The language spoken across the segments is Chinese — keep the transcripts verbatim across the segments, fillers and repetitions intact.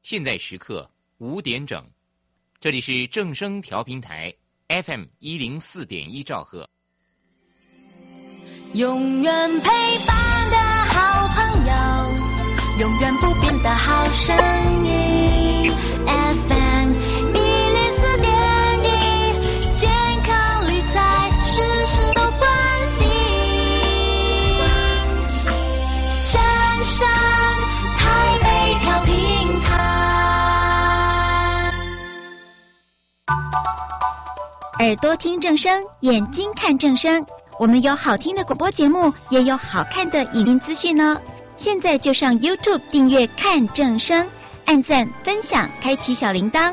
现在时刻五点整，这里是正声调频台 F M 一零四点一兆赫， 永远陪伴的好朋友，永远不变的好声音 F M 一零四点一，健康理财事事都关心，正声台北调频台。 耳朵听正声，眼睛看正声，我们有好听的广播节目，也有好看的影音资讯哦。现在就上 YouTube 订阅看正声，按赞分享，开启小铃铛。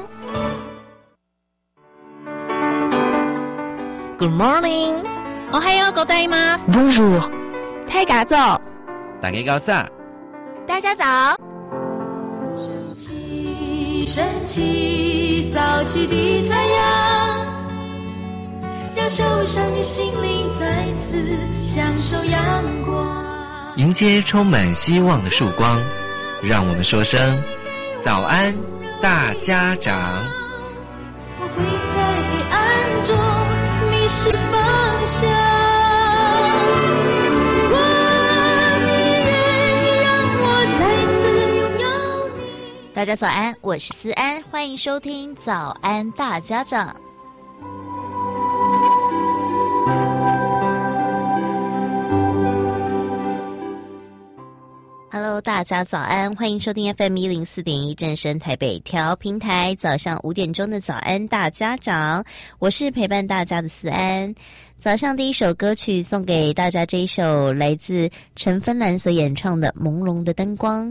Good morning， おはようございます。 Bonjour， 大家早， 大家早， 大家早。 升起，升起，早起的太阳，让受伤的心灵再次享受阳光。 迎接充满希望的曙光，让我们说声早安大家长。 我会在黑暗中迷失方向，如果你愿意让我再次拥有你。 大家早安，我是思安，欢迎收听早安大家长。Hello， 大家早安，欢迎收听 F M 一零四点一正声台北调频台，早上五点钟的早安大家长，我是陪伴大家的思安。早上第一首歌曲送给大家，这一首来自陈芬兰所演唱的《朦胧的灯光》。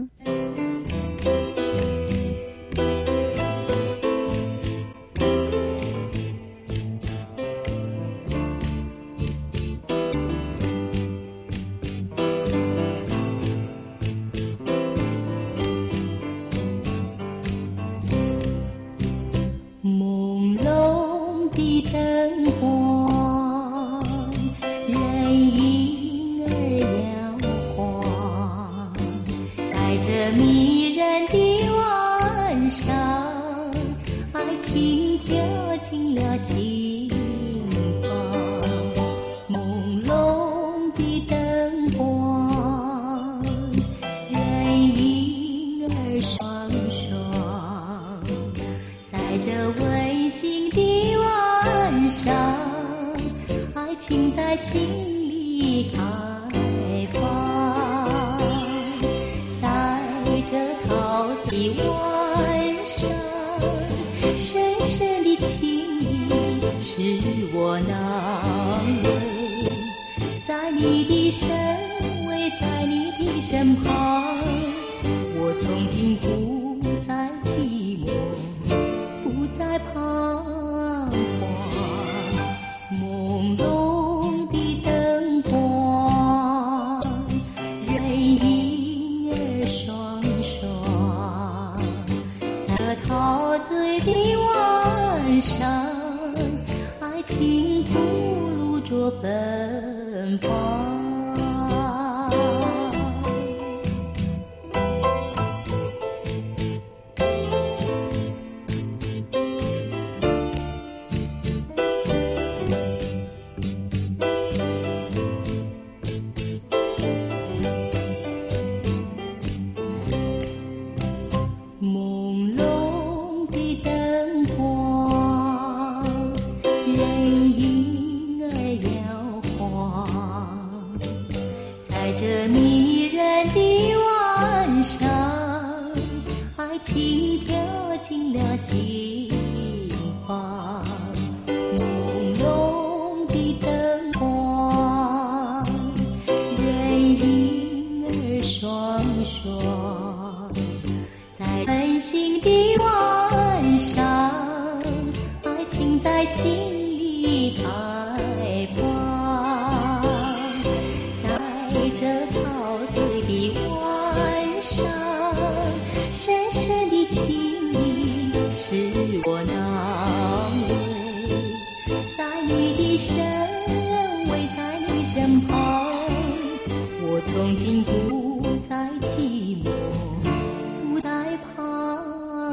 从今不再寂寞，不再彷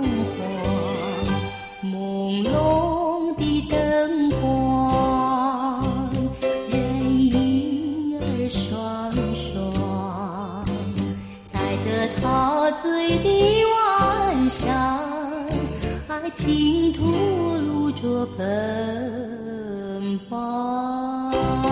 着陶醉的晚上，爱情吐露着奔放。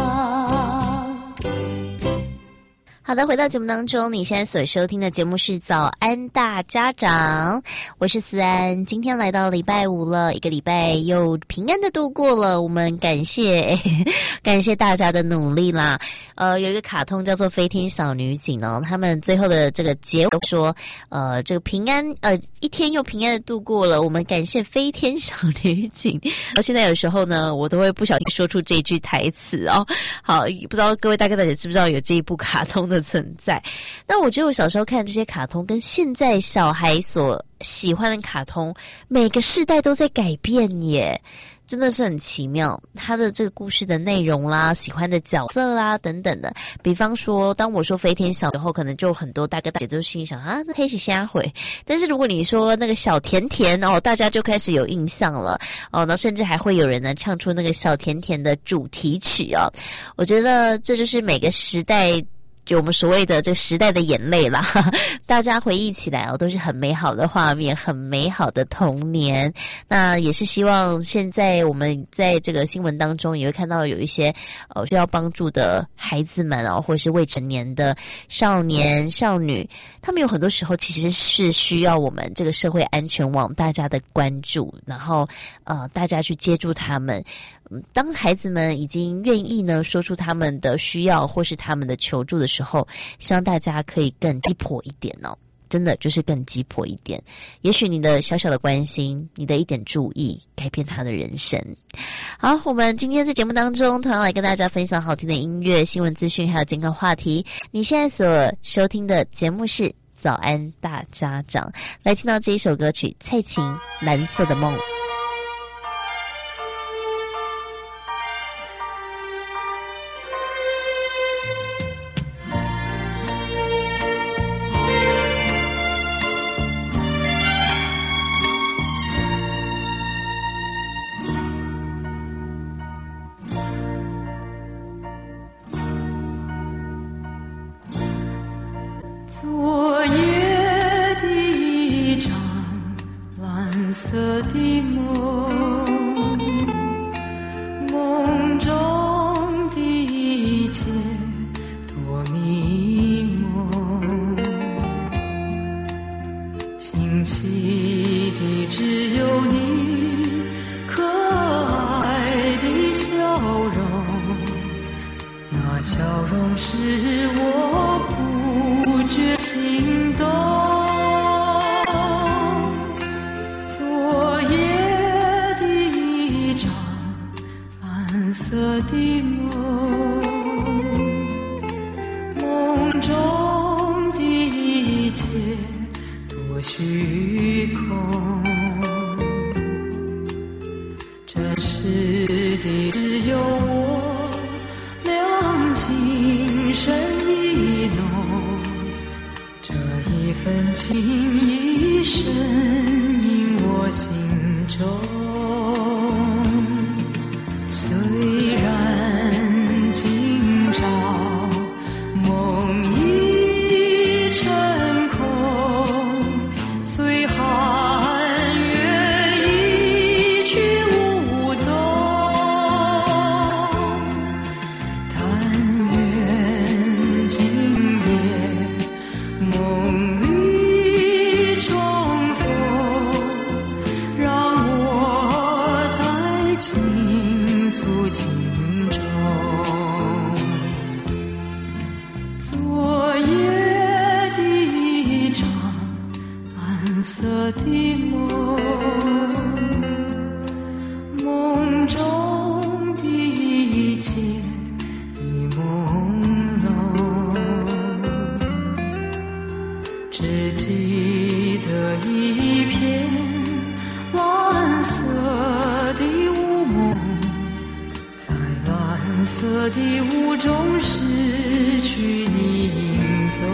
好的，回到节目当中，你现在所收听的节目是早安大家长，我是思安。今天来到礼拜五了，一个礼拜又平安的度过了，我们感谢感谢大家的努力啦。呃，有一个卡通叫做飞天小女警哦，他们最后的这个结尾说，呃，这个平安呃一天又平安的度过了，我们感谢飞天小女警。到现在有时候呢，我都会不小心说出这句台词哦。好，不知道各位大哥大姐知不知道有这一部卡通的存在？那我觉得我小时候看这些卡通，跟现在小孩所喜欢的卡通，每个世代都在改变耶。真的是很奇妙，他的这个故事的内容啦，喜欢的角色啦等等的。比方说，当我说飞天小时候，可能就很多大哥大姐都心里想啊，那黑是瞎回。但是如果你说那个小甜甜哦，大家就开始有印象了哦，那甚至还会有人呢唱出那个小甜甜的主题曲哦。我觉得这就是每个时代，就我们所谓的这个时代的眼泪啦，大家回忆起来哦，都是很美好的画面，很美好的童年。那也是希望现在我们在这个新闻当中也会看到有一些呃需要帮助的孩子们哦，或是未成年的少年少女，他们有很多时候其实是需要我们这个社会安全网大家的关注，然后呃大家去接住他们。当孩子们已经愿意呢说出他们的需要或是他们的求助的时候，希望大家可以更鸡婆一点哦，真的就是更鸡婆一点。也许你的小小的关心，你的一点注意，改变他的人生。好，我们今天在节目当中同样来跟大家分享好听的音乐、新闻资讯还有健康话题。你现在所收听的节目是早安大家长，来听到这一首歌曲蔡琴《蓝色的梦》。 昨夜的一场蓝色的梦，梦中的一切多迷蒙，清晰的只有你可爱的笑容，那笑容使我不觉心动。昨夜的一场蓝色的梦，梦中的一切多虚空，真实的只有我两情深意浓，这一份情意深印我心中。虽然今朝梦已成空，随寒月一去无踪，但愿今夜梦里重逢，让我再倾诉情衷。昨夜的一场蓝色的梦，梦中的一切已朦胧，只记得一片蓝色的雾梦，在蓝色的雾中失去你影踪。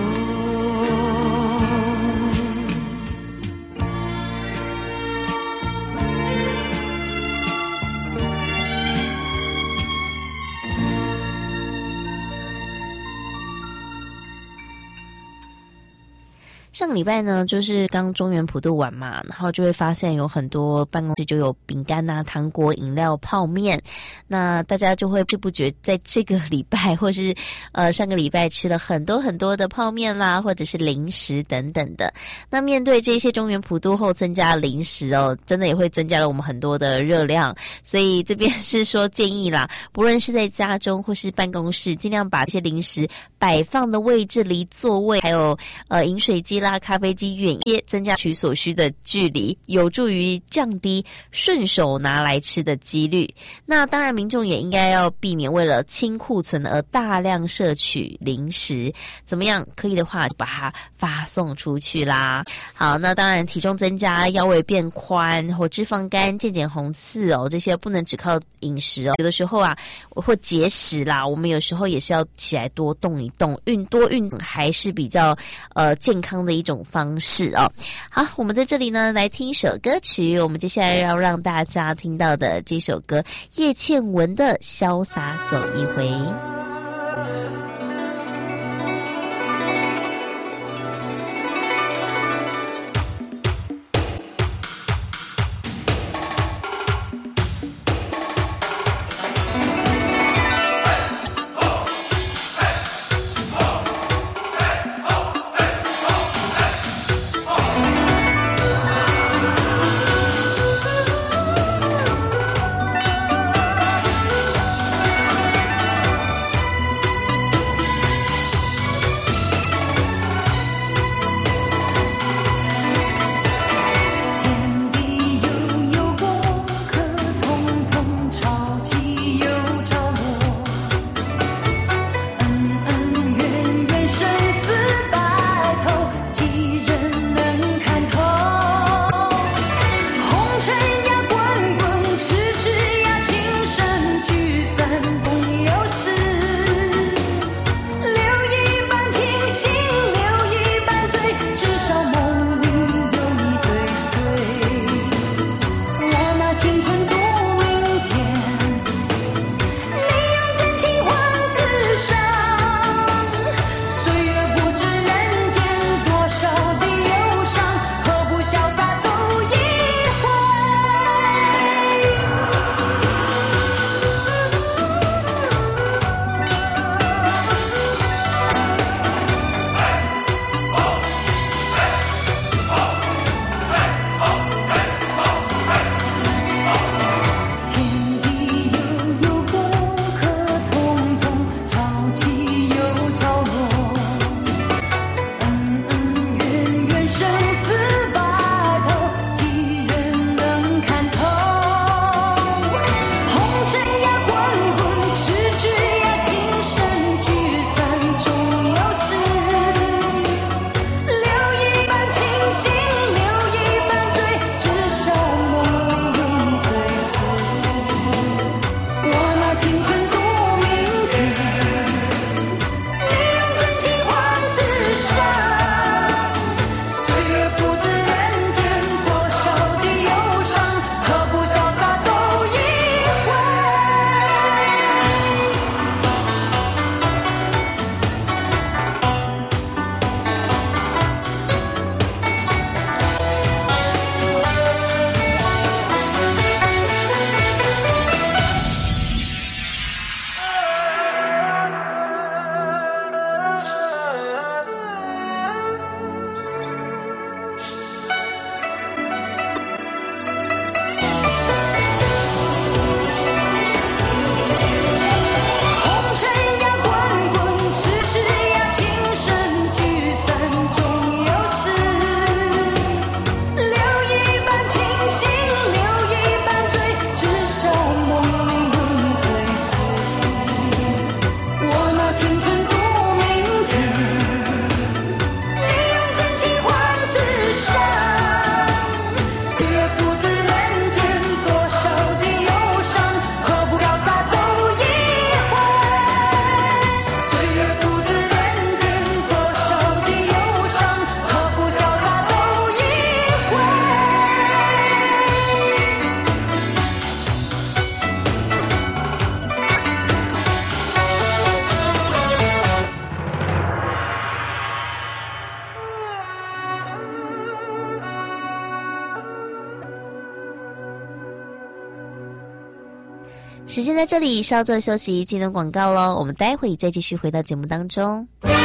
上个礼拜呢，就是刚中元普渡完嘛，然后就会发现有很多办公室就有饼干啊、糖果、饮料、泡面，那大家就会不知不觉在这个礼拜或是呃上个礼拜吃了很多很多的泡面啦，或者是零食等等的。那面对这些中元普渡后增加零食哦，真的也会增加了我们很多的热量，所以这边是说建议啦，不论是在家中或是办公室，尽量把这些零食摆放的位置离座位还有呃饮水机啦、咖啡机远一些，增加取所需的距离，有助于降低顺手拿来吃的几率。那当然民众也应该要避免为了清库存而大量摄取零食，怎么样可以的话把它发送出去啦。好，那当然体重增加、腰围变宽或脂肪肝、渐渐红刺哦，这些不能只靠饮食哦，有的时候啊或节食啦，我们有时候也是要起来多动一动，运多运动还是比较呃健康的一种方式哦。好，我们在这里呢来听一首歌曲，我们接下来要让大家听到的这首歌，叶倩文的《潇洒走一回》。 时间在这里稍作休息，进入广告咯，我们待会再继续回到节目当中。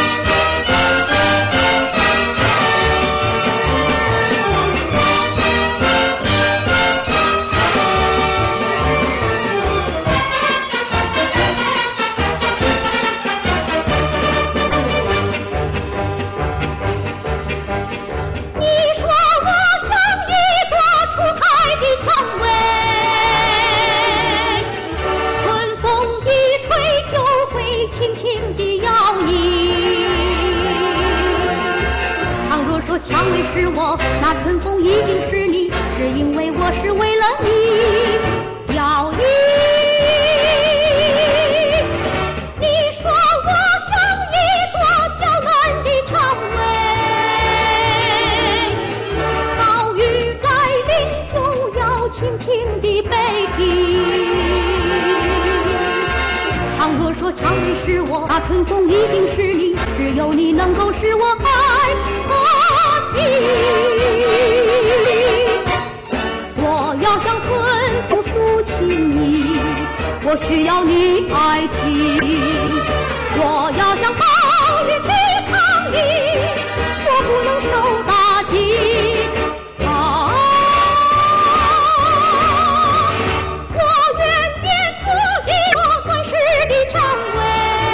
蔷薇是我，那春风一定是你，是因为我是为了你要你。你说我像一朵娇嫩的蔷薇，暴雨来临就要轻轻地被提。倘若说蔷薇是我，那春风一定是你，只有你能够使我爱我要向春风诉情意，我需要你爱情。我要向暴雨去抗议，我不能受打击。啊，我愿变做一个乱世的蔷薇，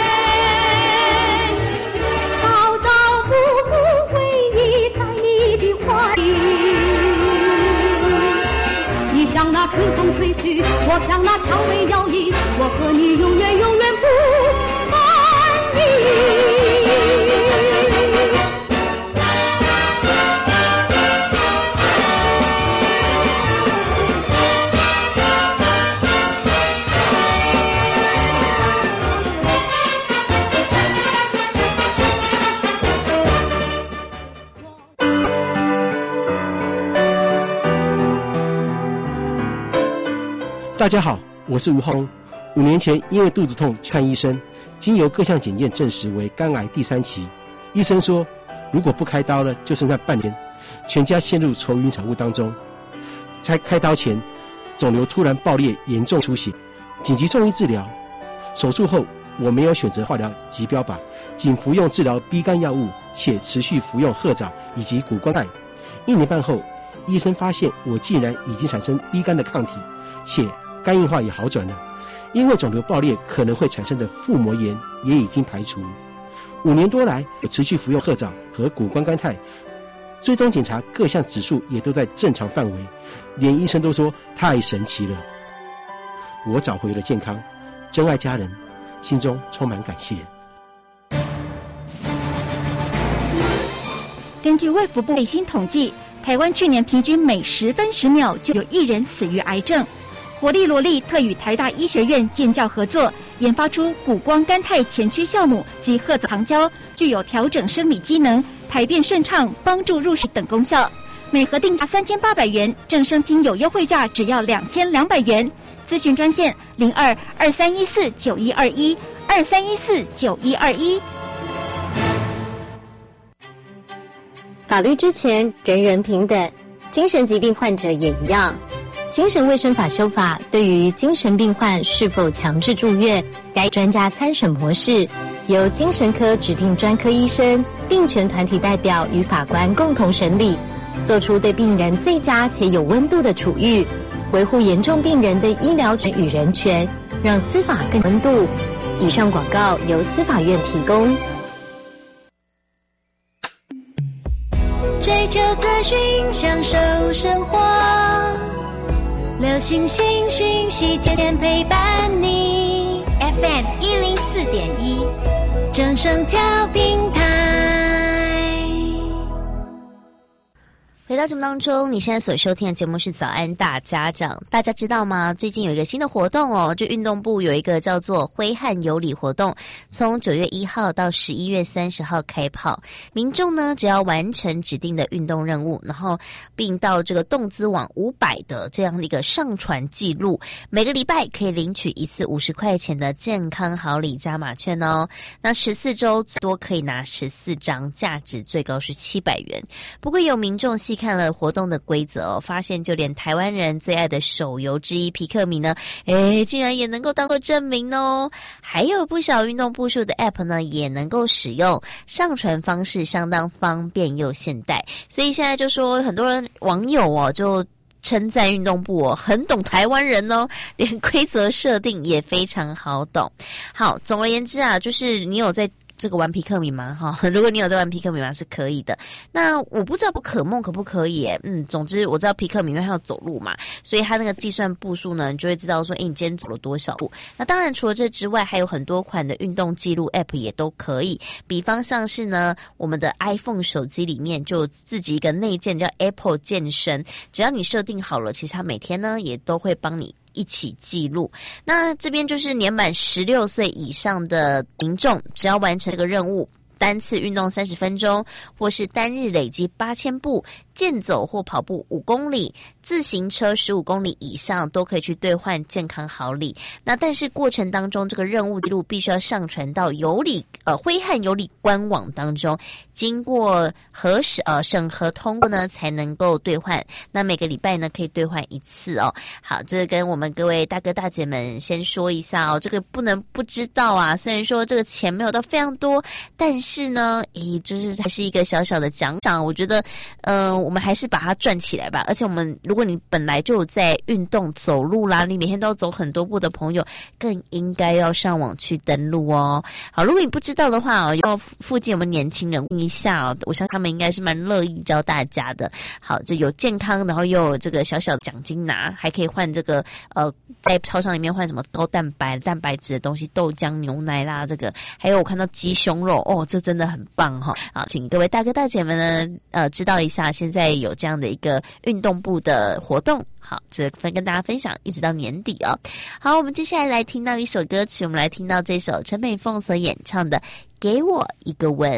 道道不不为你在你的怀里。你像那春风吹絮，我像那蔷薇摇曳，我和你永远永远不分离。 大家好，我是吴浩。五年前因为肚子痛去看医生，经由各项检验证实为肝癌第三期。医生说，如果不开刀了，就剩下半年，全家陷入愁云惨雾当中。在开刀前，肿瘤突然爆裂，严重出血，紧急送医治疗。手术后，我没有选择化疗及标靶，仅服用治疗 B 肝药物，且持续服用褐藻以及谷胱钙。一年半后，医生发现我竟然已经产生 B 肝的抗体，且肝硬化也好转了，因为肿瘤爆裂可能会产生的腹膜炎也已经排除。五年多来，我持续服用褐藻和谷胱甘肽，追踪检查各项指数也都在正常范围，连医生都说太神奇了。我找回了健康，珍爱家人，心中充满感谢。 根据卫福部最新统计，台湾去年平均每十分十秒就有一人死于癌症。活力罗力特与台大医学院建教合作，研发出谷胱甘肽前驱酵母及褐藻糖胶，具有调整生理机能、排便顺畅、帮助入睡等功效。每盒定价三千八百元，正声听有优惠价只要两千两百元。咨询专线零二二三一四九一二一二三一四九一二一。 法律之前，人人平等，精神疾病患者也一样。精神卫生法修法对于精神病患是否强制住院，该专家参审模式由精神科指定专科医生、病权团体代表与法官共同审理，做出对病人最佳且有温度的处遇，维护严重病人的医疗权与人权，让司法更温度。以上广告由司法院提供。 追求资讯，享受生活，流行新讯息，天天陪伴你。F M 一零四点一，正声调频台。 回到节目当中，你现在所收听的节目是早安大家长。大家知道吗？最近有一个新的活动哦，就运动部有一个叫做挥汗有礼活动，从九月一号到十一月三十号开跑。民众呢，只要完成指定的运动任务，然后并到这个动资网五百的这样的一个上传记录，每个礼拜可以领取一次五十块钱的健康好礼加码券哦。那十四周最多可以拿十四张，价值最高是七百元。不过有民众细看了活动的规则哦，发现就连台湾人最爱的手游之一皮克米呢，诶，竟然也能够当做证明哦。还有不少运动步数的 App 呢，也能够使用，上传方式相当方便又现代。所以现在就说很多人网友哦，就称赞运动部哦，很懂台湾人哦，连规则设定也非常好懂。好，总而言之啊，就是你有在这个玩皮克米吗？哈，如果你有在玩皮克米吗，是可以的。那我不知道不可梦可不可以耶？嗯，总之我知道皮克米因为它要走路嘛，所以它那个计算步数呢，你就会知道说，诶，你今天走了多少步。那当然除了这之外，还有很多款的运动记录 App 也都可以。比方像是呢，我们的 iPhone 手机里面就有自己一个内建叫 Apple 健身，只要你设定好了，其实它每天呢也都会帮你一起记录。那这边就是年满十六岁以上的民众，只要完成这个任务，单次运动三十分钟，或是单日累积八千步，健走或跑步五公里，自行车十五公里以上，都可以去兑换健康好礼。那但是过程当中，这个任务记录必须要上传到有理呃挥汗有理官网当中，经过核审呃审核通过呢，才能够兑换。那每个礼拜呢可以兑换一次哦。好，这个跟我们各位大哥大姐们先说一下哦，这个不能不知道啊。虽然说这个钱没有到非常多，但是呢，诶，就是还是一个小小的奖赏。我觉得，嗯、呃，我们还是把它赚起来吧。而且我们，如果你本来就有在运动走路啦，你每天都要走很多步的朋友，更应该要上网去登录哦。好，如果你不知道的话哦，要附近有没有年轻人问一下哦，我想他们应该是蛮乐意教大家的。好，这有健康，然后又有这个小小的奖金拿，还可以换这个呃，在超商里面换什么高蛋白、蛋白质的东西，豆浆、牛奶啦，这个还有我看到鸡胸肉哦，这真的很棒哈、哦！好，请各位大哥大姐们呢，呃，知道一下，现在有这样的一个运动部的活动。好，这分跟大家分享，一直到年底哦。好，我们接下来来听到一首歌曲，我们来听到这首陈美凤所演唱的《给我一个吻》。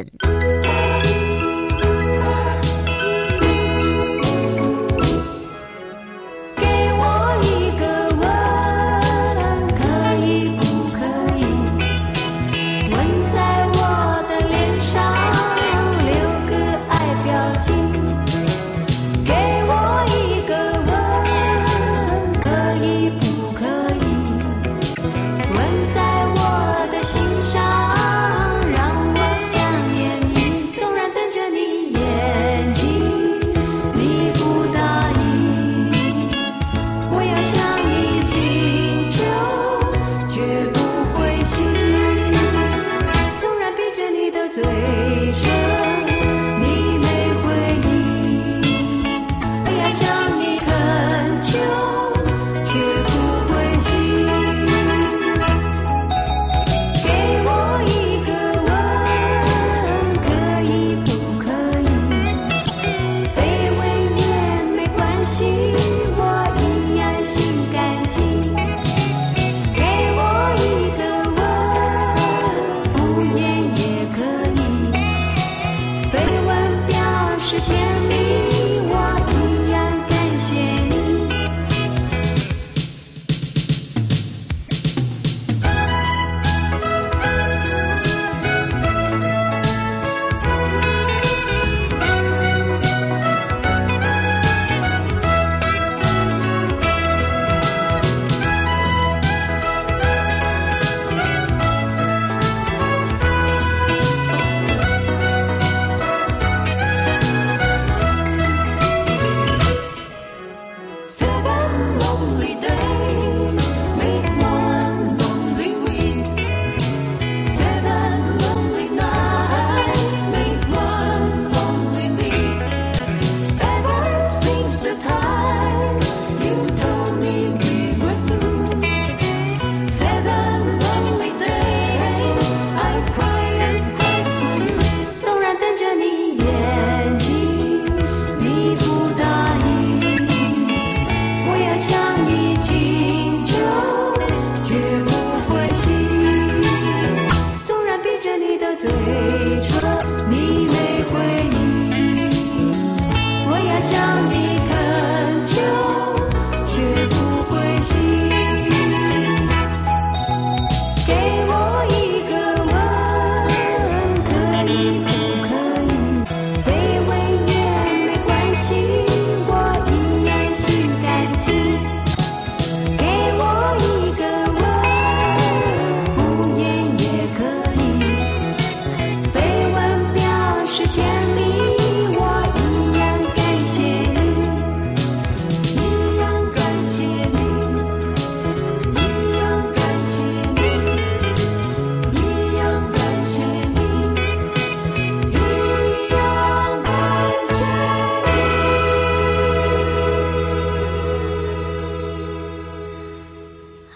可以，卑微也没关系。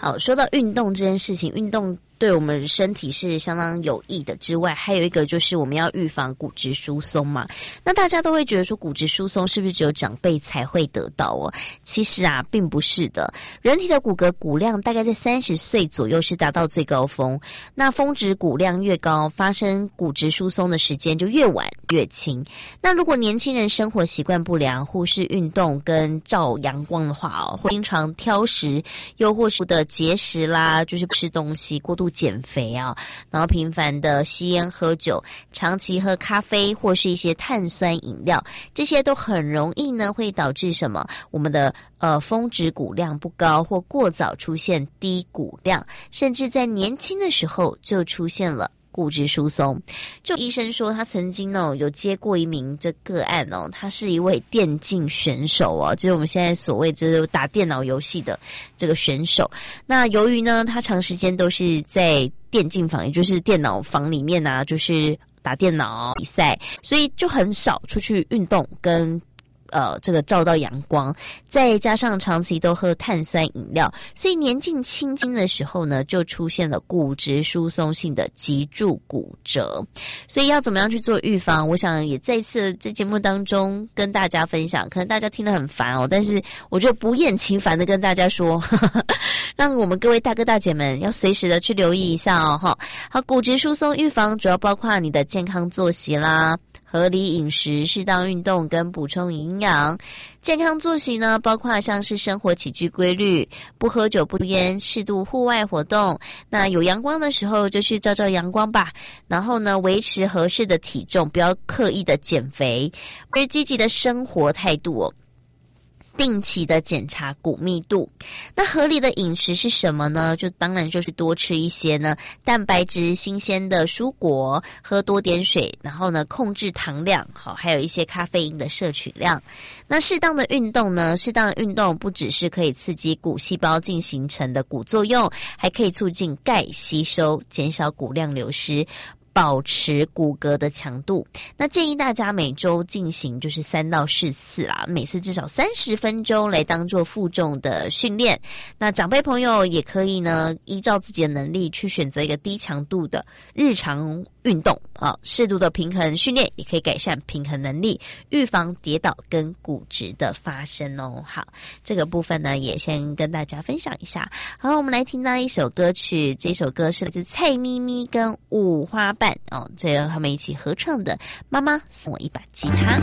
好，说到运动这件事情，运动对我们身体是相当有益的之外，还有一个就是我们要预防骨质疏松嘛。那大家都会觉得说骨质疏松是不是只有长辈才会得到哦？其实啊并不是的，人体的骨骼骨量大概在三十岁左右是达到最高峰，那峰值骨量越高，发生骨质疏松的时间就越晚越轻。那如果年轻人生活习惯不良，忽视运动跟照阳光的话哦，或经常挑食，又或是的节食啦，就是吃东西过度减肥啊，然后频繁的吸烟喝酒，长期喝咖啡或是一些碳酸饮料，这些都很容易呢会导致什么？我们的呃峰值骨量不高，或过早出现低骨量，甚至在年轻的时候就出现了骨质疏松。就医生说他曾经哦有接过一名这个案哦，他是一位电竞选手哦，就是我们现在所谓就是打电脑游戏的这个选手。那由于呢他长时间都是在电竞房，也就是电脑房里面啊，就是打电脑比赛，所以就很少出去运动跟呃，这个照到阳光，再加上长期都喝碳酸饮料，所以年纪轻轻的时候呢，就出现了骨质疏松性的脊柱骨折。所以要怎么样去做预防？我想也再次在节目当中跟大家分享，可能大家听得很烦哦，但是我就不厌其烦的跟大家说，呵呵让我们各位大哥大姐们要随时的去留意一下哦。哈，好，骨质疏松预防主要包括你的健康作息啦，合理饮食、适当运动跟补充营养。健康作息呢，包括像是生活起居规律，不喝酒不烟，适度户外活动，那有阳光的时候就去照照阳光吧。然后呢，维持合适的体重，不要刻意的减肥，而积极的生活态度哦。定期的检查骨密度。那合理的饮食是什么呢？就当然就是多吃一些呢蛋白质新鲜的蔬果，喝多点水，然后呢控制糖量，好，还有一些咖啡因的摄取量。那适当的运动呢，适当的运动不只是可以刺激骨细胞进行成的骨作用，还可以促进钙吸收，减少骨量流失，保持骨骼的强度。那建议大家每周进行就是三到四次啦，每次至少三十分钟来当做负重的训练。那长辈朋友也可以呢，依照自己的能力去选择一个低强度的日常运动啊，适度的平衡训练也可以改善平衡能力，预防跌倒跟骨质的发生哦。好，这个部分呢也先跟大家分享一下。好，我们来听到一首歌曲，这首歌是来自蔡咪咪跟五花瓣哦，这个他们一起合唱的《妈妈送我一把吉他》。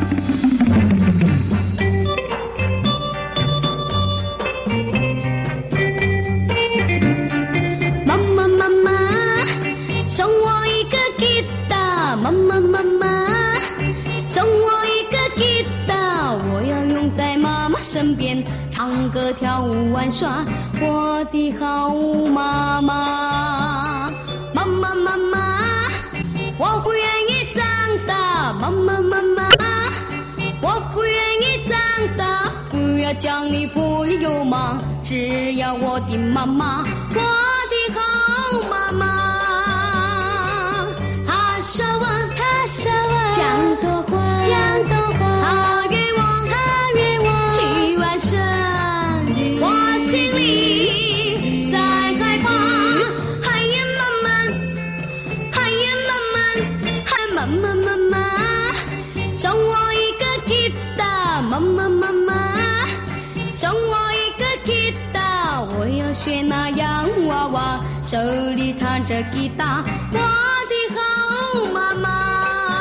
妈妈妈妈送我一个吉他，妈妈妈妈送我一个吉他，我要用在妈妈身边唱歌跳舞玩耍，我的好妈妈。妈妈妈妈我不愿意长大，妈妈妈妈我不愿意长大，不要讲你不有妈，只要我的妈妈，我的好妈妈。她说我，她说我讲多话，讲多话，她约我，她约我去玩耍，我心里在害怕，哎呀妈妈，哎呀妈妈，哎妈妈妈妈，送我一个吉他，妈妈妈妈送我一个吉他，我要学那洋娃娃，手里弹着吉他，我的好妈妈。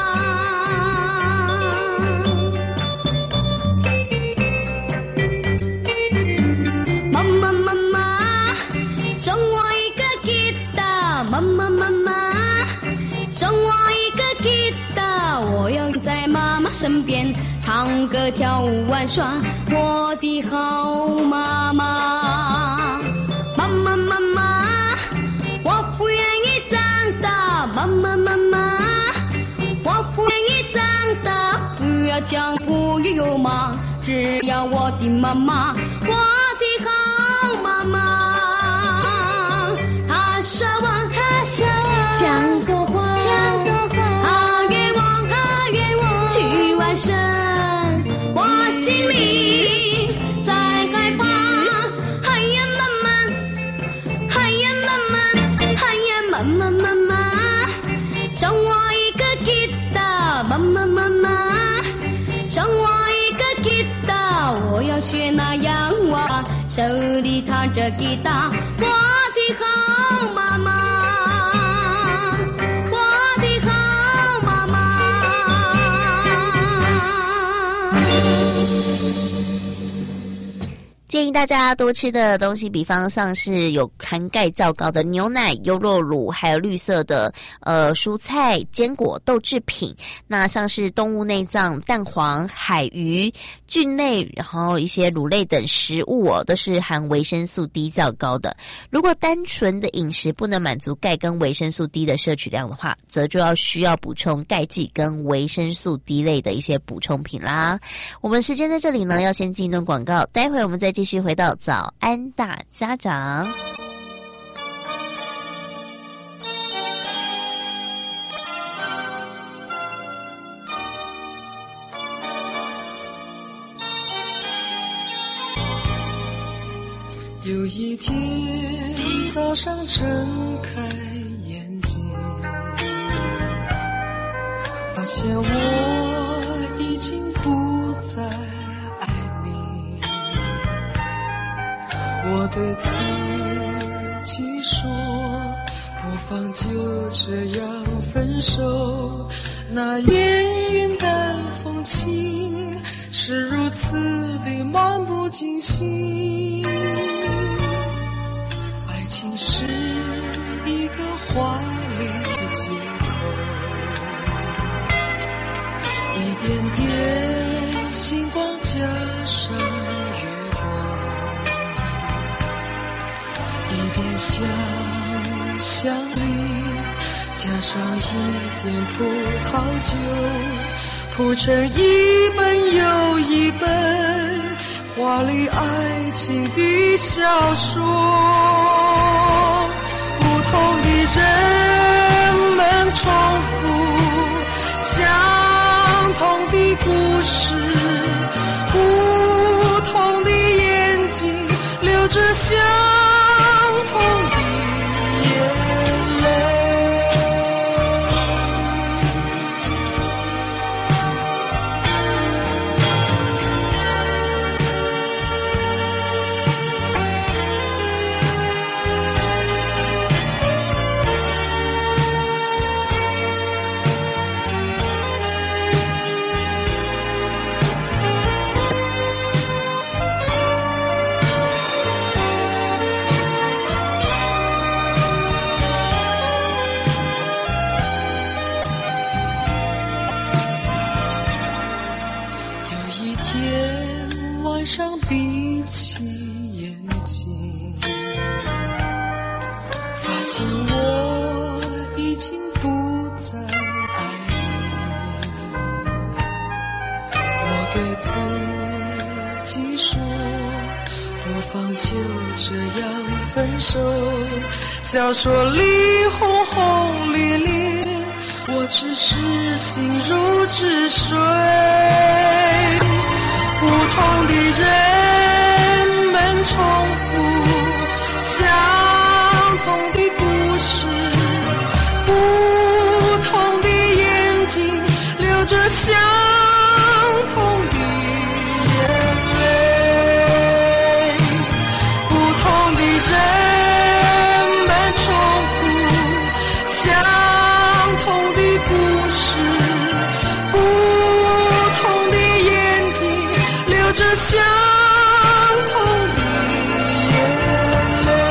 妈妈妈妈送我一个吉他，妈妈妈妈送我一个吉他，我要在妈妈身边唱歌跳舞玩耍，我的好妈妈。妈妈妈妈我不愿意长大，妈妈妈妈我不愿意长大，不要讲不有妈，只要我的妈妈，我的好妈妈。她说我，她说我讲多话，讲多话，她约我，她约我去玩耍，我心里在害怕，哎呀妈妈， 学那洋娃，手里弹着吉他，我的好妈妈，我的好妈妈。 建议大家多吃的东西，比方像是有含钙较高的牛奶、优酪乳，还有绿色的呃蔬菜、坚果、豆制品。那像是动物内脏、蛋黄、海鱼、菌类，然后一些乳类等食物哦，都是含维生素 D 较高的。如果单纯的饮食不能满足钙跟维生素 D 的摄取量的话，则就要需要补充钙剂跟维生素 D 类的一些补充品啦。我们时间在这里呢，要先进一段广告，待会我们再继续回到早安大家长。 有一天早上睁开眼睛，发现我已经不再爱你。我对自己说，不妨就这样分手。那烟云淡风轻，是如此的漫不经心。爱情是一个华丽的借口，一点点星光加上月光，一点香香里加上一点葡萄酒，谱成一本又一本华丽爱情的小说。不同的人们重复相同的故事，不同的眼睛流着相同的眼泪。晚上闭起眼睛，发现我已经不再爱你。我对自己说，不妨就这样分手。小说里轰轰烈烈，我只是心如止水。不同的人们重复相同的故事，不同的眼睛流着相同的眼泪。不同的人们重复相同的故事，不同的眼睛流着相同的眼泪。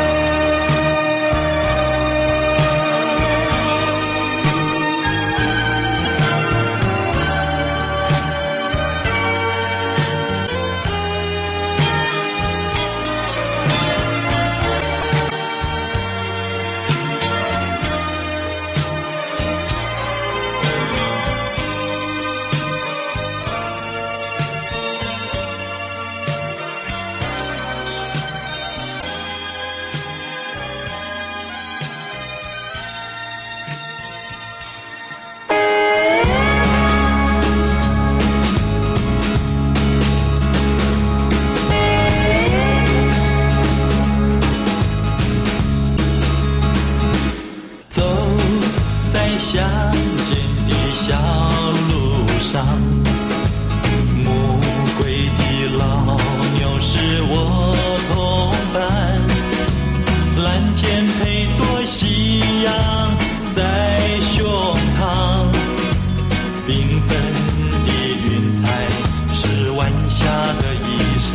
下的衣裳。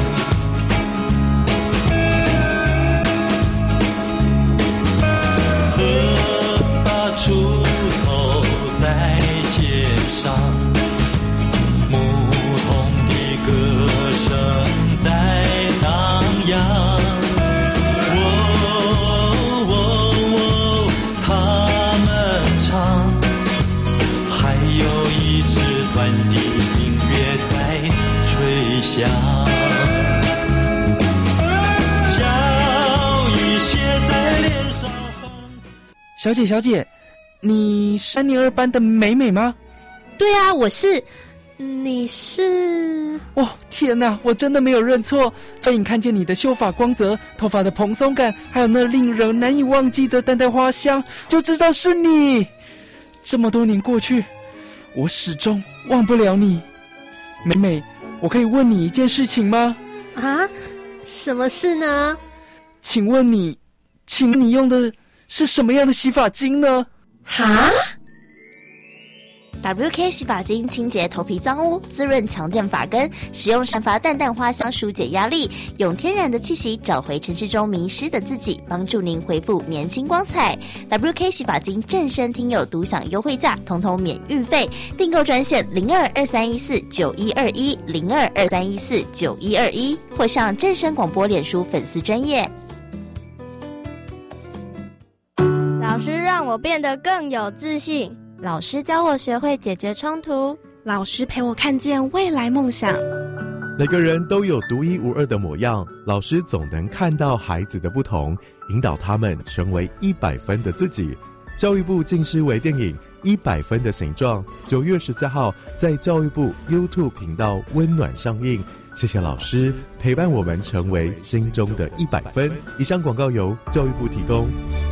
河把锄头在街上，牧童的歌声在荡漾。 小姐，小姐，你三年二班的美美吗？ 对啊，我是。你是？ 哦，天哪，我真的没有认错。所以你看见你的秀发光泽、头发的蓬松感，还有那令人难以忘记的淡淡花香，就知道是你。这么多年过去，我始终忘不了你。美美，我可以问你一件事情吗？ 啊？什么事呢？ 请问你，请问你用的是什么样的洗发精呢？ 哈 W K 洗发精清洁头皮脏污，滋润强健发根，使用散发淡淡花香疏解压力，用天然的气息找回城市中迷失的自己，帮助您恢复年轻光彩。W K 洗发精正身听友独享优惠价，统统免运费，订购专线零二二三一四九一二一零二二三一四九一二一，或上正声广播脸书粉丝专页。 老师让我变得更有自信。 老师教我学会解决冲突， 老师陪我看见未来梦想。 每个人都有独一无二的模样，老师总能看到孩子的不同，引导他们成为一百分的自己。教育部近视微电影《一百分的形状》九月十四号在教育部 YouTube 频道温暖上映。谢谢老师陪伴我们成为心中的一百分。以上广告由教育部提供。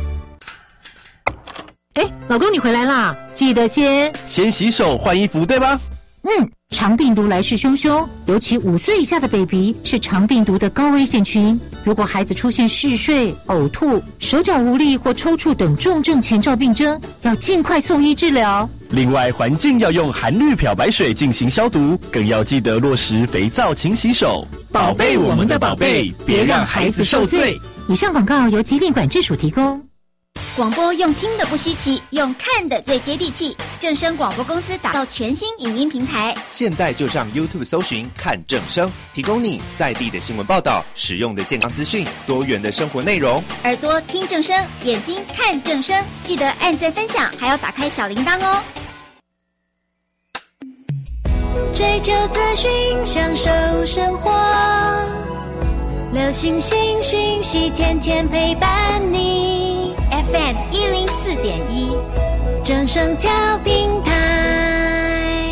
哎，老公你回来啦，记得先先洗手换衣服对吧？ 嗯，肠病毒来势汹汹，尤其五岁以下的 baby 是肠病毒的高危险群。如果孩子出现嗜睡、呕吐、手脚无力或抽搐等重症前兆病征，要尽快送医治疗。 另外，环境要用含氯漂白水进行消毒，更要记得落实肥皂勤洗手，宝贝我们的宝贝，别让孩子受罪。 以上广告由疾病管制署提供。 广播用听的不稀奇，用看的最接地气。正声广播公司打造全新影音平台， 现在就上 YouTube 搜寻看正声，提供你在地的新闻报道、实用的健康资讯、多元的生活内容。 耳朵听正声，眼睛看正声，记得按赞分享，还要打开小铃铛哦。 追求资讯，享受生活，流行新讯息，天天陪伴你。F M 一零四点一，正声调频台。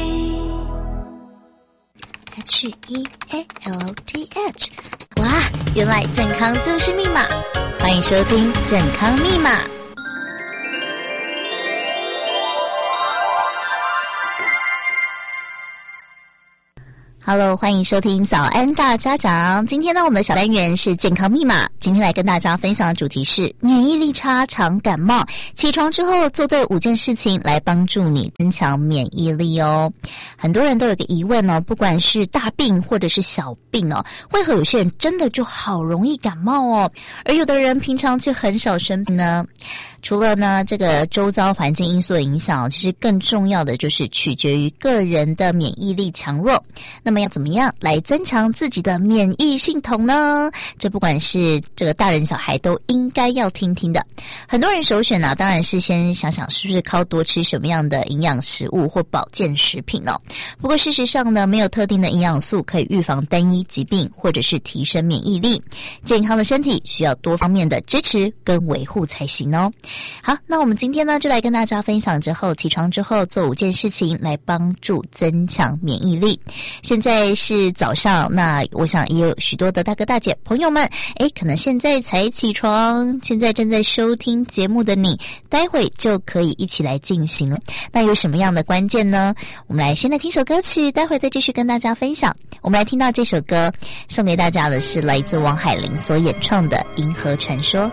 H E A L T H， 哇，原来健康就是密码！欢迎收听《健康密码》。Hello， 欢迎收听早安大家长。今天呢，我们的小单元是健康密码。今天来跟大家分享的主题是免疫力差常感冒，起床之后做对五件事情来帮助你增强免疫力哦。很多人都有个疑问哦，不管是大病或者是小病哦，为何有些人真的就好容易感冒哦，而有的人平常却很少生病呢？除了呢这个周遭环境因素的影响，其实更重要的就是取决于个人的免疫力强弱。那么要怎么样来增强自己的免疫系统呢？这不管是这个大人小孩都应该要听听的。很多人首选呢、啊，当然是先想想是不是靠多吃什么样的营养食物或保健食品哦。不过事实上呢，没有特定的营养素可以预防单一疾病或者是提升免疫力。健康的身体需要多方面的支持跟维护才行哦。好，那我们今天呢就来跟大家分享之后起床之后做五件事情来帮助增强免疫力。现在是早上，那我想也有许多的大哥大姐朋友们，诶，可能现在才起床，现在正在收听节目的你，待会就可以一起来进行了。那有什么样的关键呢？我们来先来听首歌曲，待会再继续跟大家分享。我们来听到这首歌，送给大家的是来自王海玲所演唱的《银河传说》。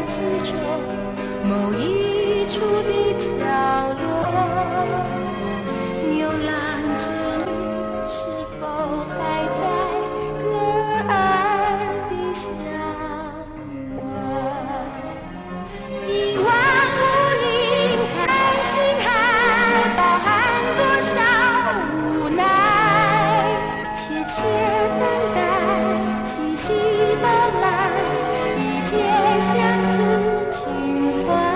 之中，某一处的角落，牛郎织女是否还在隔岸的相望？一万无垠叹心海，饱含多少无奈，切切等待七夕到来，一结相思情怀。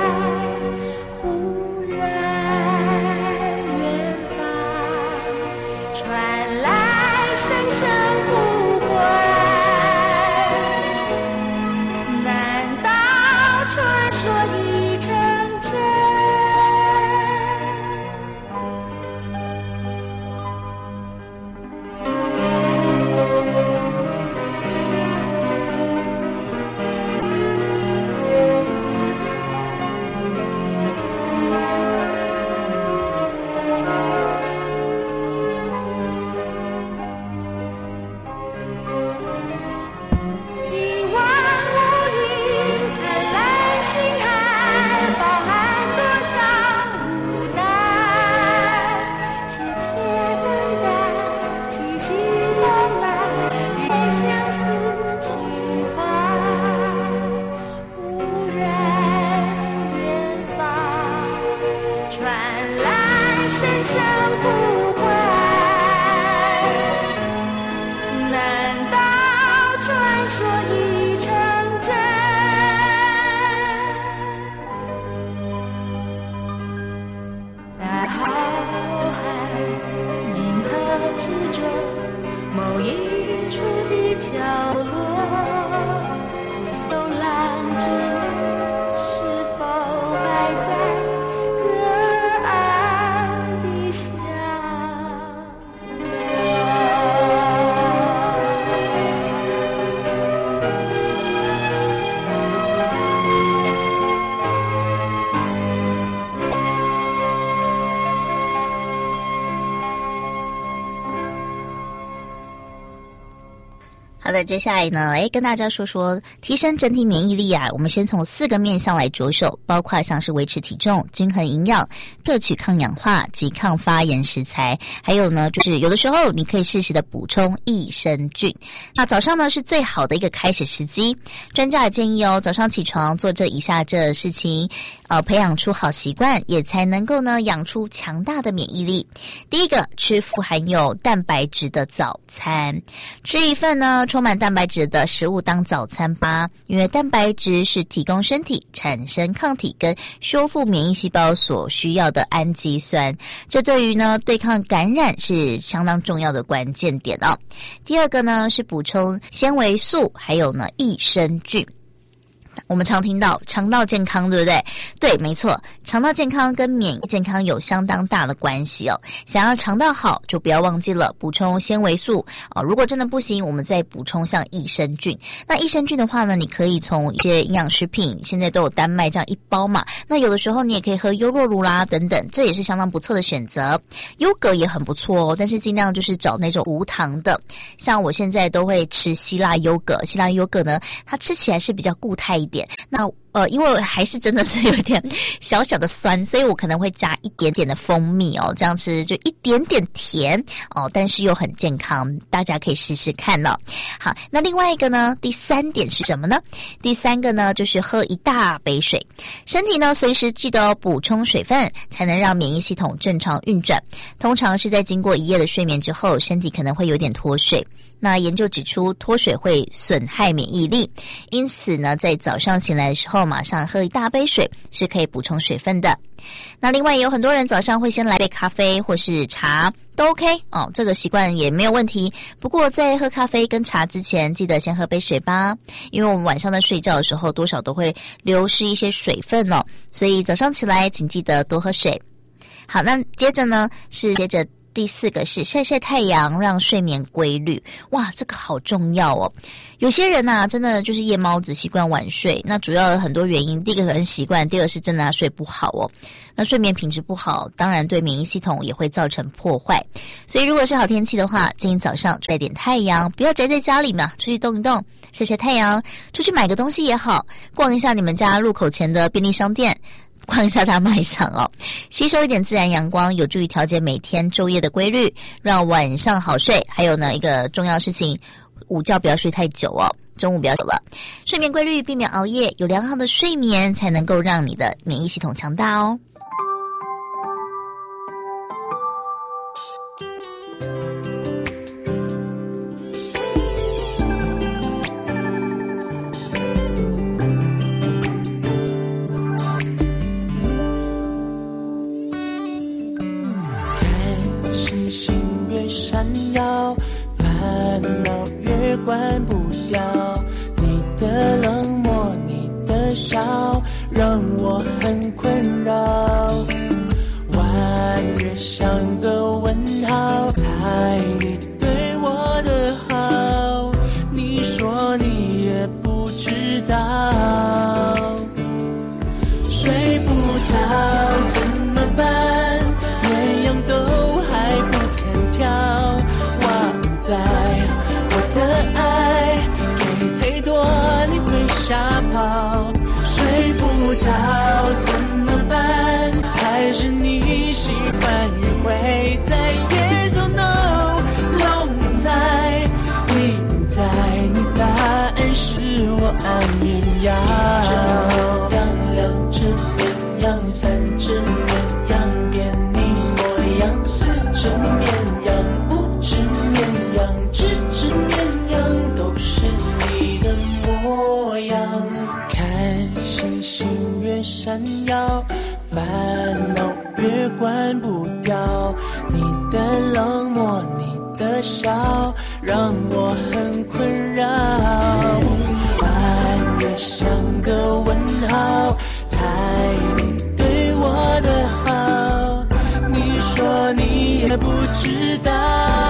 忽然远方传来声声呼唤，难道传说已成真？一万无垠灿烂星海，饱含多少无奈，切切等待七夕到来，一相思情怀。忽然远方传来声声呼唤，难道传说已成真？在浩瀚银河之中，某一处的角落，牛郎织女是否还在隔岸的相好的，接下来呢，哎，跟大家说说提升整体免疫力啊。我们先从四个面向来着手，包括像是维持体重、均衡营养、摄取抗氧化及抗发炎食材，还有呢，就是有的时候你可以适时的补充益生菌。那早上呢是最好的一个开始时机，专家也建议哦，早上起床做这以下这事情，呃，培养出好习惯，也才能够呢养出强大的免疫力。第一个，吃富含有蛋白质的早餐，吃一份呢充满蛋白质的食物当早餐吧，因为蛋白质是提供身体产生抗体跟修复免疫细胞所需要的氨基酸，这对于呢对抗感染是相当重要的关键点哦。第二个呢是补充纤维素，还有呢益生菌。我们常听到肠道健康，对不对？对，没错，肠道健康跟免疫健康有相当大的关系哦。想要肠道好，就不要忘记了补充纤维素哦。如果真的不行，我们再补充像益生菌。那益生菌的话呢，你可以从一些营养食品，现在都有丹麦这样一包嘛。那有的时候你也可以喝优酪乳啦等等，这也是相当不错的选择。优格也很不错哦，但是尽量就是找那种无糖的。像我现在都会吃希腊优格，希腊优格呢，它吃起来是比较固态一点。那呃，因为还是真的是有点小小的酸，所以我可能会加一点点的蜂蜜哦，这样吃就一点点甜哦，但是又很健康，大家可以试试看哦。好，那另外一个呢，第三点是什么呢？第三个呢，就是喝一大杯水，身体呢随时记得补充水分，才能让免疫系统正常运转。通常是在经过一夜的睡眠之后，身体可能会有点脱水。那研究指出，脱水会损害免疫力，因此呢，在早上醒来的时候，马上喝一大杯水是可以补充水分的。那另外也有很多人早上会先来杯咖啡或是茶，都 OK 哦，这个习惯也没有问题。不过在喝咖啡跟茶之前，记得先喝杯水吧，因为我们晚上在睡觉的时候，多少都会流失一些水分哦，所以早上起来请记得多喝水。好，那接着呢是接着第四个是晒晒太阳，让睡眠规律。哇，这个好重要哦。有些人啊，真的就是夜猫子，习惯晚睡。那主要有很多原因，第一个可能习惯，第二个是真的他睡不好哦。那睡眠品质不好，当然对免疫系统也会造成破坏。所以如果是好天气的话，建议早上晒点太阳，不要宅在家里嘛，出去动一动，晒晒太阳，出去买个东西也好，逛一下你们家路口前的便利商店，逛一下大卖场哦，吸收一点自然阳光，有助于调节每天昼夜的规律，让晚上好睡。还有呢，一个重要事情，午觉不要睡太久哦，中午不要久了。睡眠规律，避免熬夜，有良好的睡眠才能够让你的免疫系统强大哦。 闪耀，烦恼越关不掉，你的冷漠，你的笑，让我很困扰。弯月像个问号，猜你对我的好，你说你也不知道。睡不着怎么办？鸳鸯都还不肯跳，忘在我的爱给太多，你会吓跑。睡不着怎么办？还是你喜欢迂回在 Yes or No， 拢在另在你答案是我安眠药。两只绵羊，三只绵羊变你模样，四只绵羊，五只绵羊，只只绵羊都是你的模样。看星星越闪耀，烦恼越关不掉，你的冷漠，你的笑，让我很困扰。弯月像个问号，猜你对我的好，你说你也不知道。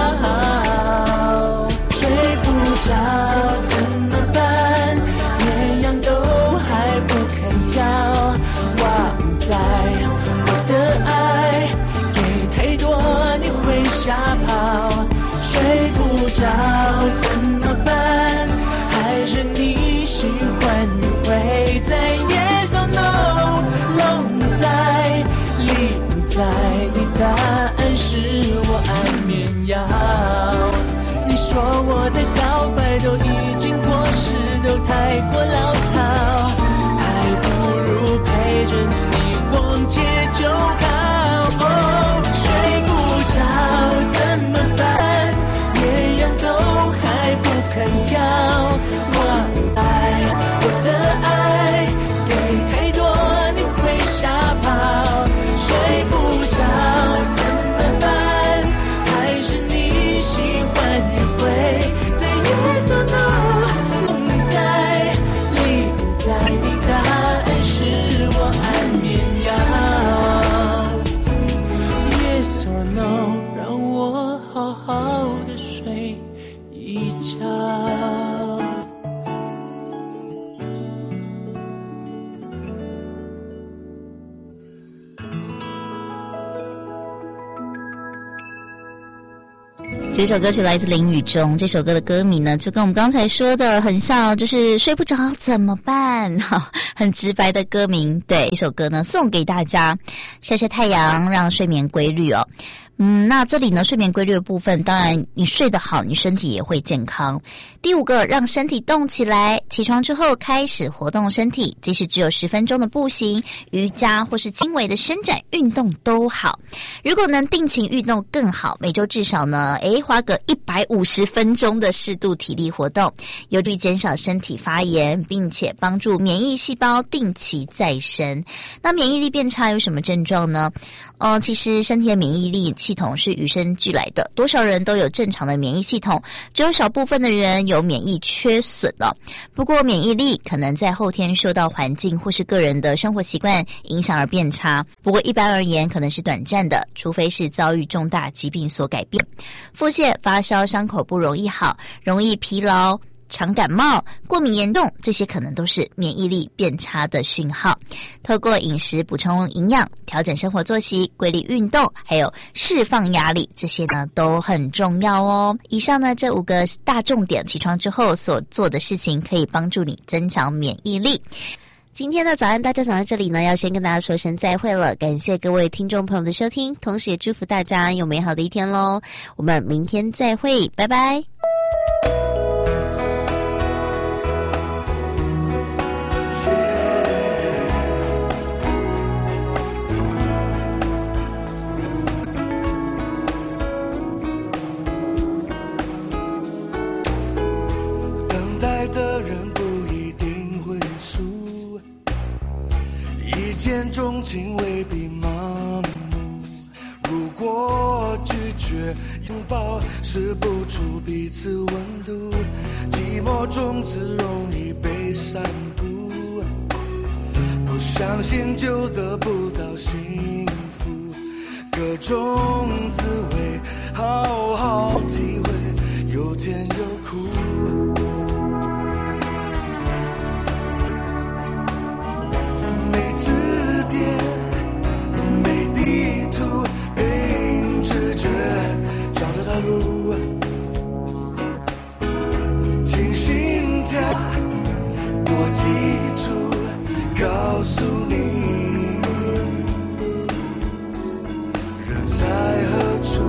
睡不着怎么办？鸳鸯都还不肯跳，忘在我的爱给太多，你会吓跑。睡不着怎么办？还是你喜欢迂回在 Yes or No， 拢在另在你答案是我安眠药。你说我的告白都已经过时，都太过老套，还不如陪着你逛街就好。哦，睡不着怎么办？鸳鸯都还不肯跳，忘在我的爱给太多，你会吓跑。睡不着怎么办？还是你喜欢迂回在 Yes or No， 拢在另在你答案是我安眠药。 Yes or No， 让我好好的睡一觉。 这首歌曲来自林宇中，这首歌的歌名呢，就跟我们刚才说的很像，就是睡不着怎么办？好，很直白的歌名。对，这首歌呢送给大家，晒晒太阳，让睡眠规律哦。嗯，那这里呢，睡眠规律的部分，当然你睡得好，你身体也会健康。第五个，让身体动起来，起床之后开始活动身体，即使只有十分钟的步行、瑜伽或是轻微的伸展运动都好。如果能定期运动更好，每周至少呢，诶，花个一百五十分钟的适度体力活动，有助于减少身体发炎，并且帮助免疫细胞定期再生。那免疫力变差有什么症状呢？呃，其实身体的免疫力系统是与生俱来的，多少人都有正常的免疫系统，只有少部分的人有免疫缺损了。不过免疫力可能在后天受到环境或是个人的生活习惯影响而变差，不过一般而言可能是短暂的，除非是遭遇重大疾病所改变。腹泻、发烧、伤口不容易好，容易疲劳、常感冒、过敏严重，这些可能都是免疫力变差的讯号。透过饮食补充营养，调整生活作息，规律运动，还有释放压力，这些呢都很重要哦。以上呢这五个大重点，起床之后所做的事情可以帮助你增强免疫力。今天的早安大家早在这里呢，要先跟大家说声再会了，感谢各位听众朋友的收听，同时也祝福大家有美好的一天咯。我们明天再会，拜拜。 等待的人不一定会输，一见钟情未必盲目，如果拒绝拥抱试不出彼此温度，寂寞中只容易被散布，不相信就得不到幸福，各种滋味好好体会，有甜有苦，没指点没地图，凭直觉找得到路，听心跳多基础告诉你人在何处，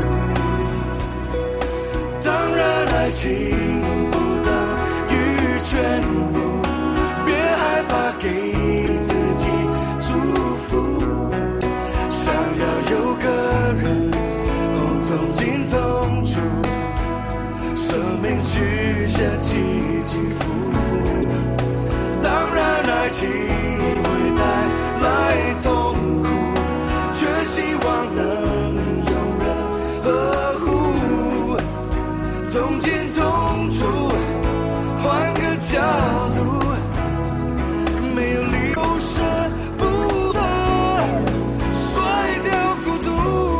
当然爱情不等于全部，别害怕给自己祝福，想要有个人哦同进同出，生命曲线起起伏伏，当然爱情会带来痛苦，却希望能有人呵护，同进同出，换个角度，没有理由舍不得甩掉孤独，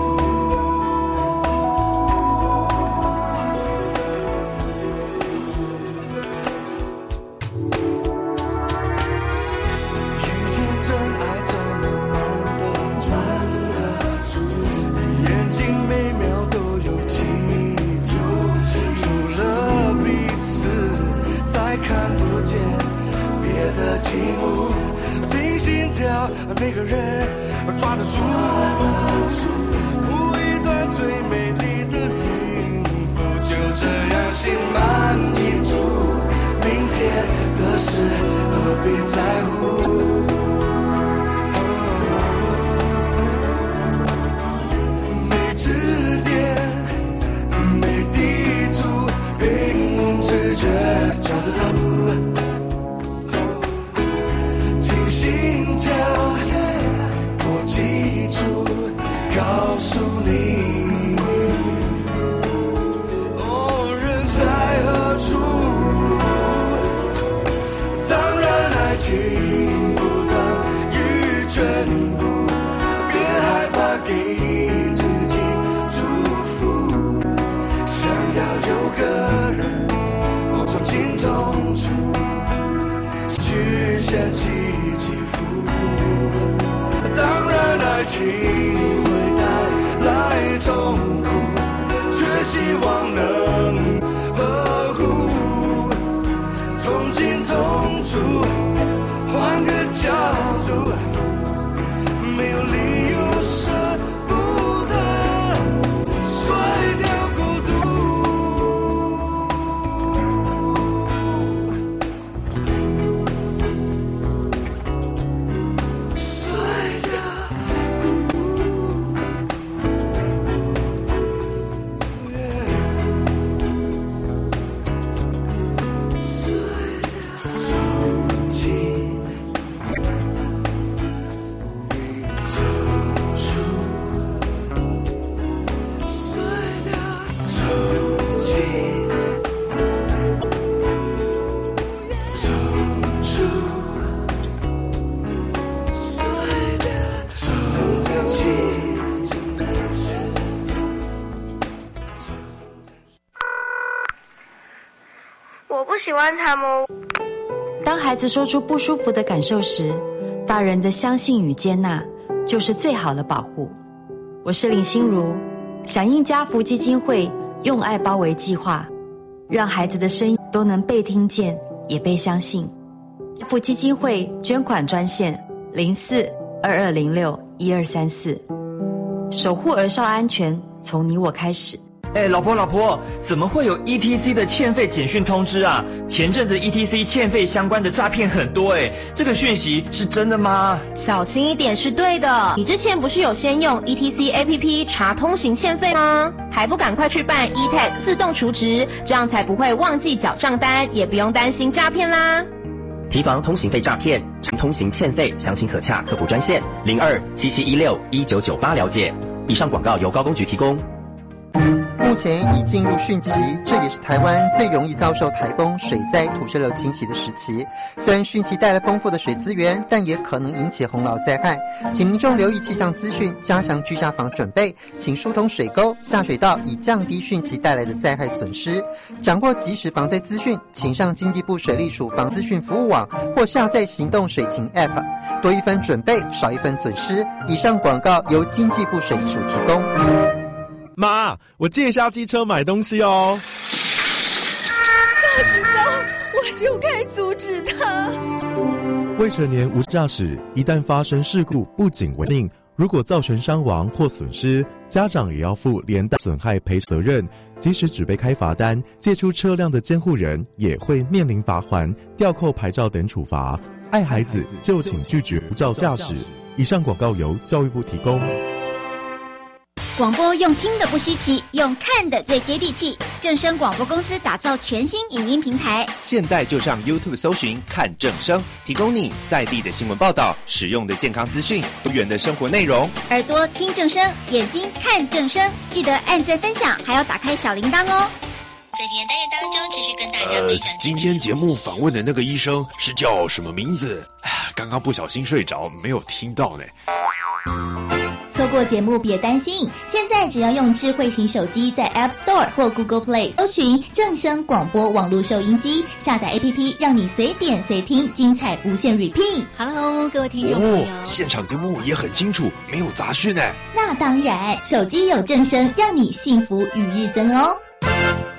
遇见真爱才能慢的转得出，眼睛每秒都有企图，除了彼此再看不见别的景物，听心跳每个人抓得住，谱一段最美丽的音符，就这样心满意足，明天的事何必在乎，没指点没地图，凭直觉找得到路，听心跳多基础告诉你哦人在何处，当然爱情不等于全部，别害怕给自己祝福，想要有个人哦同进同出，曲线起起伏伏，当然爱情会带来痛苦，却希望能呵护，同进同出，换个角度，没有理由舍不得甩掉孤独，甩掉孤独，yeah 喜欢他们。 当孩子说出不舒服的感受时，大人的相信与接纳就是最好的保护。我是林心如，响应家福基金会用爱包围计划，让孩子的声音都能被听见也被相信。家福基金会捐款专线零四二二零六一二三四，守护儿少安全从你我开始。 哎，老婆老婆，怎么会有 E T C 的欠费简讯通知啊？前阵子 E T C 欠费相关的诈骗很多哎，这个讯息是真的吗？ 小心一点是对的。你之前不是有先用 E T C A P P 查通行欠费吗？还不赶快去办 E T A G 自动储值，这样才不会忘记缴账单，也不用担心诈骗啦。 提防通行费诈骗，查通行欠费，详情可洽客服专线零二七七一六一九九八了解。以上广告由高工局提供。 目前已进入汛期，这也是台湾最容易遭受台风、水灾、土石流侵袭的时期。虽然汛期带来丰富的水资源，但也可能引起洪涝灾害，请民众留意气象资讯，加强居家防准备，请疏通水沟、下水道，以降低汛期带来的灾害损失。掌握即时防灾资讯，请上经济部水利署防资讯服务网或下载行动水情 App， 多一分准备，少一分损失。以上广告由经济部水利署提供。 妈，我借一下机车买东西哦。 驾驶高，我就该阻止他。 未成年无驾驶，一旦发生事故，不仅违令，如果造成伤亡或损失，家长也要负连带损害赔责任。即使只被开罚单，借出车辆的监护人也会面临罚锾、吊扣牌照等处罚。爱孩子就请拒绝无照驾驶。以上广告由教育部提供。 广播用听的不稀奇，用看的最接地气。正声广播公司打造全新影音平台， 现在就上 YouTube 搜寻看正声，提供你在地的新闻报道、实用的健康资讯、多元的生活内容。 耳朵听正声，眼睛看正声，记得按赞分享，还要打开小铃铛哦。 在今天单元当中，持续跟大家分享、呃。 今天节目访问的那个医生是叫什么名字？刚刚不小心睡着，没有听到呢。 错过节目别担心，现在只要用智慧型手机在 App Store 或 Google Play 搜寻正声广播网络收音机，下载 A P P， 让你随点随听，精彩无限 repeat。 Hello， 各位听众朋友， 哦，现场节目也很清楚，没有杂讯呢。 那当然，手机有正声，让你幸福与日增哦。